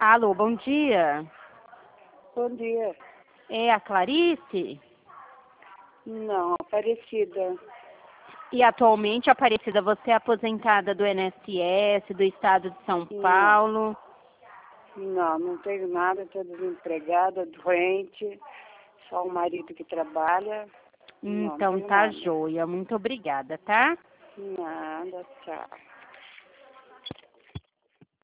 Alô, bom dia. Bom dia. É a Clarice? Não, Aparecida. E atualmente, Aparecida, você é aposentada do INSS, do Estado de São Não, Paulo? não tenho nada, estou desempregada, doente, só o marido que trabalha. Não Então tenho tá nada. joia. Muito obrigada, tá? Nada, tchau.